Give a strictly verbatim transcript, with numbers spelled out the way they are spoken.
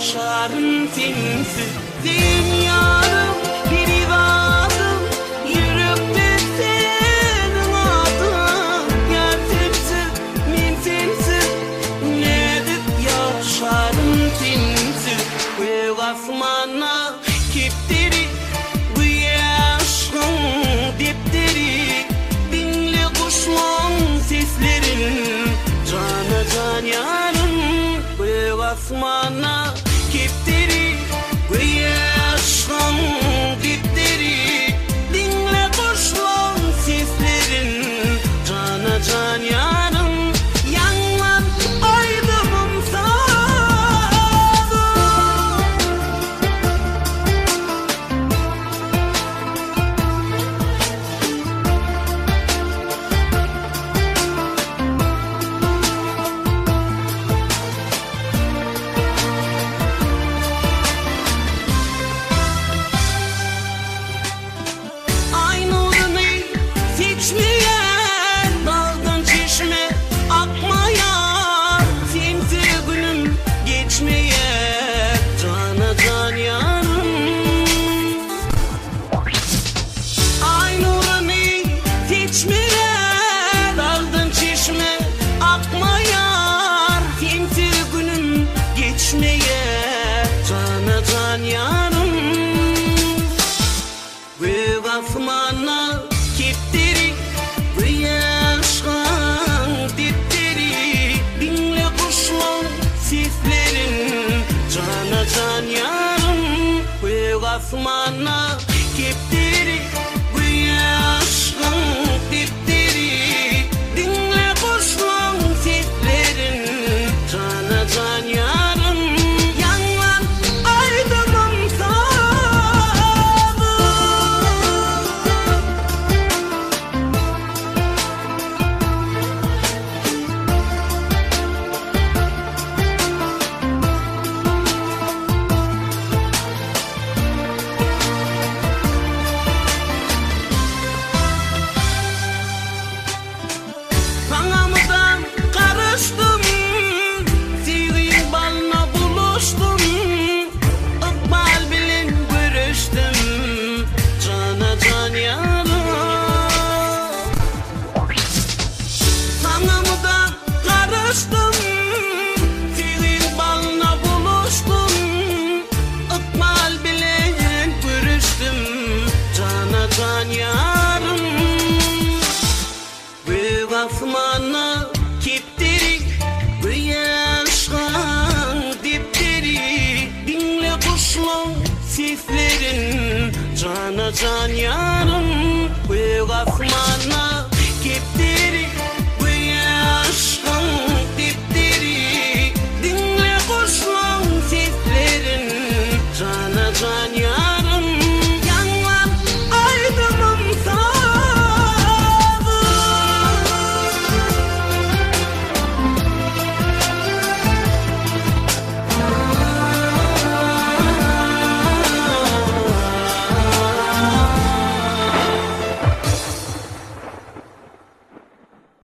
yaşarım sensiz. Dünyarım bir ivadım, yürüp senin adın. Gerçeksiz men sensiz, ne edip yaşarım sensiz. Gök asmana kepteri, bu yaşın depteri. Dinle kuşman seslerin, cana can yarım. Gök asmana kepteri, bu yaşın depteri. Dinle kuşman seslerin, cana can yarım. Yanlan aydımım sana. Ay nurunu seçmeyen, dağdan çeşme akmayan. Sensiz günüm geçmeyen, cana can yarım. Ay nurunu seçmeyen, dağdan çeşme akmayan. Sensiz günüm geçmeyen, cana can yarım. Gök asmana kepteri, bu yaşın depteri. Dinle kuşlar seslerin, cana can yarım. Gök asmana kepteri, bu yaşın depteri. Dinle kuşlar seslerin, cana can yarım. Yanlan aydımım sana. Kanamıdan karıştım, sevgin balına buluştum. İkbal bilen görüştüm, cana can yarım. Kanamıdan karıştım, sevgin balına buluştum. İkbal bilen görüştüm, cana can yarım. Gök asmana kepteri, bu yaşın depteri. Dinle kuşlar seslerin, cana can yarım. Gök asmana